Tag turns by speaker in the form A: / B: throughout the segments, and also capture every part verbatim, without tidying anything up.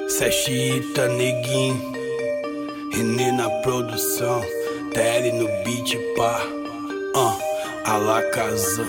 A: Cê é xiita, neguinho, Renê na produção, T L no beat, pá, uh, Alakazam,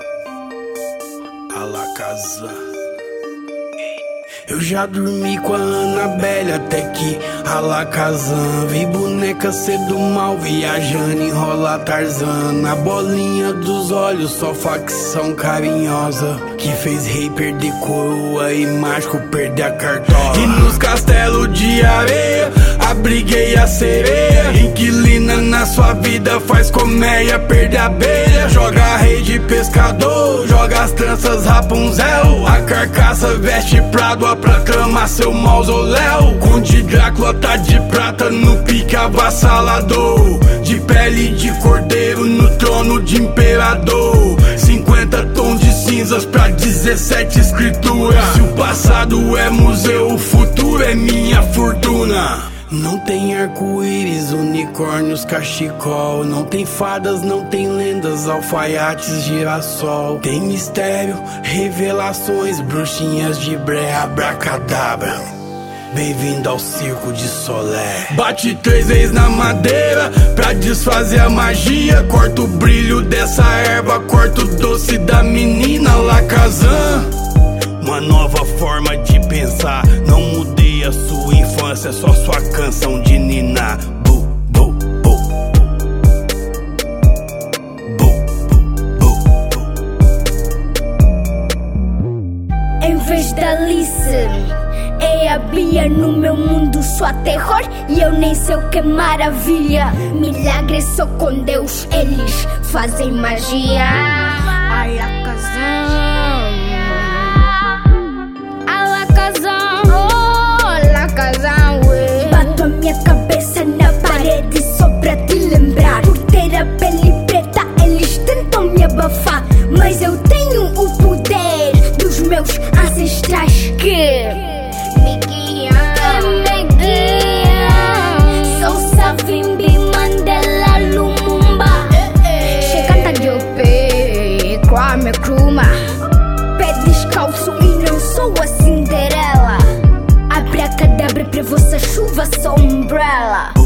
A: Alakazam. Eu já dormi com a Annabelle até que Alakazam. Vi boneca ser do mal, viajando, enrola Tarzan. Na bolinha dos olhos, só facção carinhosa, que fez rei perder coroa e mágico perder a cartola. E nos castelos de areia, abriguei a sereia. Inquilina na sua vida, faz colmeia, perde a abelha. Joga rei de pescador, joga as tranças Rapunzel. A carcaça veste Prado pra tramar seu mausoléu. Conde Drácula tá de prata no pique avassalador, de pele de cordeiro no trono de imperador. Cinquenta tons de cinzas pra dezessete escrituras. Se o passado é museu, o futuro é minha fortuna. Não tem arco-íris, unicórnios, cachecol. Não tem fadas, não tem lendas, alfaiates, girassol. Tem mistério, revelações, bruxinhas de bré, abracadabra. Bem-vindo ao circo de Solé. Bate três vezes na madeira pra desfazer a magia. Corta o brilho dessa erva, corta o doce da menina Alakazam. Uma nova forma de pensar, não mudei a sua infância, só sua canção de ninar. Bu, bu, bu. Bu, bu, bu.
B: Em vez da Alice, é a Bia. No meu mundo só terror e eu nem sei o que é maravilha. Milagre só com Deus, eles fazem magia. Alakazam, oh, Alakazam, ué. Bato a minha cabeça na parede só pra te lembrar. Por ter a pele preta, eles tentam me abafar, mas eu tenho o poder dos meus ancestrais que me guiam, que me guiam. Sou Savimbi, Mandela, Lumumba. Cheganta de O P, Kwame Nkrumah. Pé descalço e não sou a Cinderela. Abracadabra pra vossa chuva, sou umbrella.